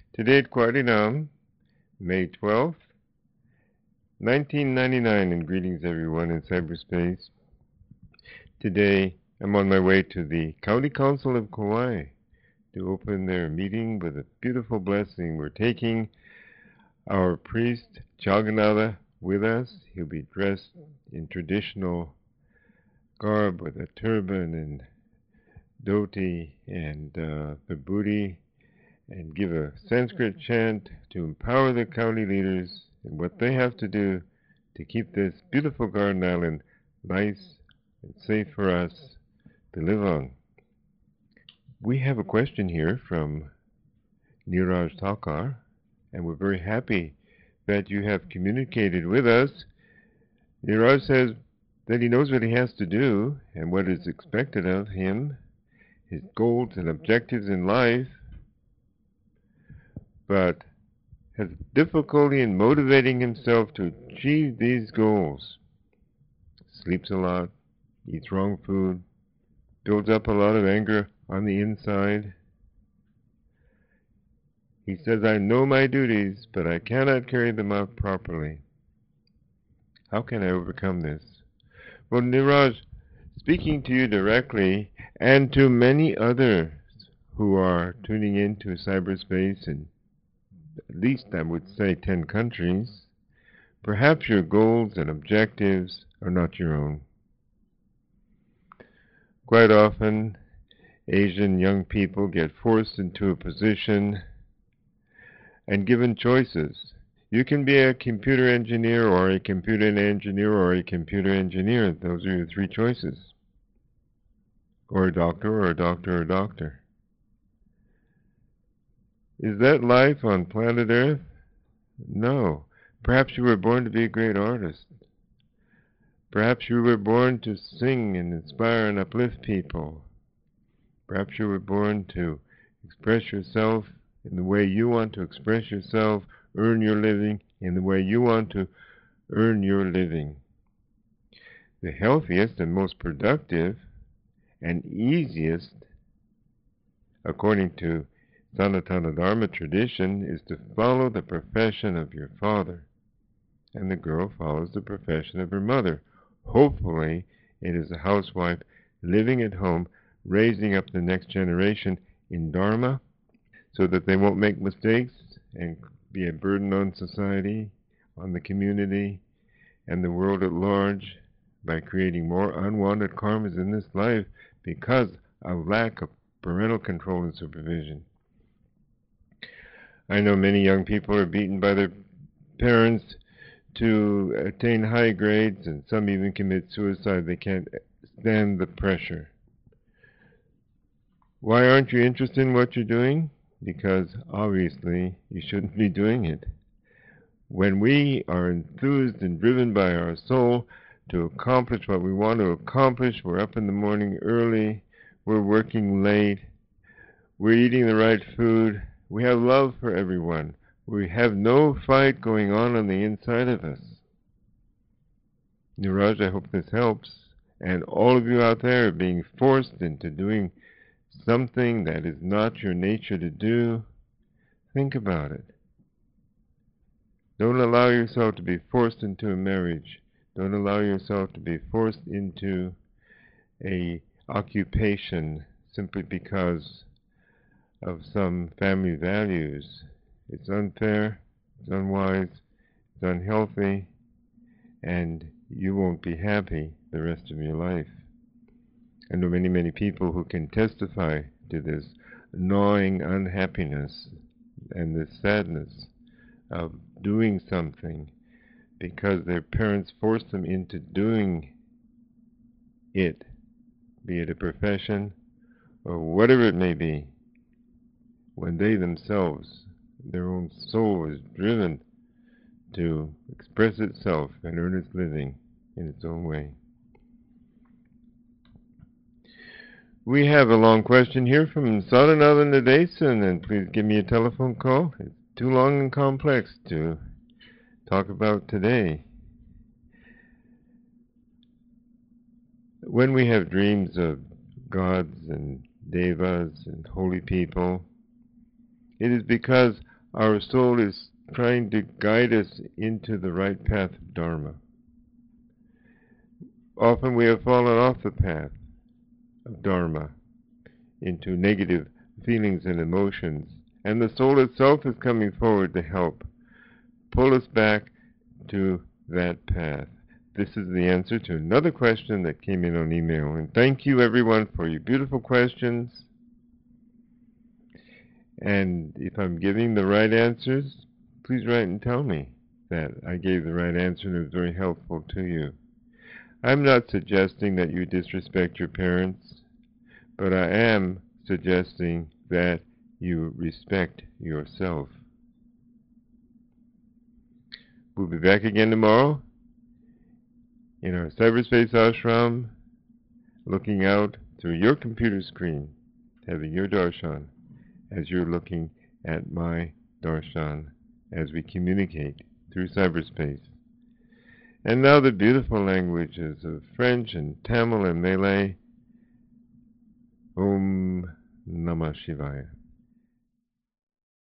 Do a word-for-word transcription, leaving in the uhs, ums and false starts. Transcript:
Today at Kwarinam, May twelfth, nineteen ninety-nine, and greetings everyone in cyberspace. Today, I'm on my way to the County Council of Kauai to open their meeting with a beautiful blessing. We're taking our priest, Chaganada, with us. He'll be dressed in traditional garb with a turban and dhoti and uh, vibhuti, and give a Sanskrit chant to empower the county leaders in what they have to do to keep this beautiful garden island nice and safe for us to live on. We have a question here from Niraj Thakkar, and we're very happy that you have communicated with us. Niraj says that he knows what he has to do and what is expected of him, his goals and objectives in life, but has difficulty in motivating himself to achieve these goals. Sleeps a lot, eats wrong food, builds up a lot of anger on the inside. He says, I know my duties, but I cannot carry them out properly. How can I overcome this? Well, Niraj, speaking to you directly and to many others who are tuning into cyberspace and at least I would say ten countries, perhaps your goals and objectives are not your own. Quite often, Asian young people get forced into a position and given choices. You can be a computer engineer or a computer engineer or a computer engineer. Those are your three choices. Or a doctor or a doctor or a doctor. Is that life on planet Earth? No. Perhaps you were born to be a great artist. Perhaps you were born to sing and inspire and uplift people. Perhaps you were born to express yourself in the way you want to express yourself, earn your living in the way you want to earn your living. The healthiest and most productive and easiest, according to Sanatana Dharma tradition, is to follow the profession of your father, and the girl follows the profession of her mother. Hopefully, it is a housewife living at home, raising up the next generation in Dharma, so that they won't make mistakes and be a burden on society, on the community, and the world at large by creating more unwanted karmas in this life because of lack of parental control and supervision. I know many young people are beaten by their parents to attain high grades, and some even commit suicide. They can't stand the pressure. Why aren't you interested in what you're doing? Because obviously you shouldn't be doing it. When we are enthused and driven by our soul to accomplish what we want to accomplish, we're up in the morning early, we're working late, we're eating the right food, we have love for everyone. We have no fight going on on the inside of us. Niraj, I hope this helps. And all of you out there are being forced into doing something that is not your nature to do. Think about it. Don't allow yourself to be forced into a marriage. Don't allow yourself to be forced into a occupation simply because of some family values. It's unfair, it's unwise, it's unhealthy, and you won't be happy the rest of your life. I know many, many people who can testify to this gnawing unhappiness and this sadness of doing something because their parents forced them into doing it, be it a profession or whatever it may be, when they themselves, their own soul, is driven to express itself and earn its living in its own way. We have a long question here from Sadhanath Nadesan, and please give me a telephone call. It's too long and complex to talk about today. When we have dreams of gods and devas and holy people, it is because Our soul is trying to guide us into the right path of Dharma. Often we have fallen off the path of Dharma into negative feelings and emotions, and the soul itself is coming forward to help pull us back to that path. This is the answer to another question that came in on email. And thank you, everyone, for your beautiful questions. And if I'm giving the right answers, please write and tell me that I gave the right answer and it was very helpful to you. I'm not suggesting that you disrespect your parents, but I am suggesting that you respect yourself. We'll be back again tomorrow in our cyberspace ashram, looking out through your computer screen, having your darshan, as you're looking at my darshan as we communicate through cyberspace. And now the beautiful languages of French and Tamil and Malay. Om Namah Shivaya.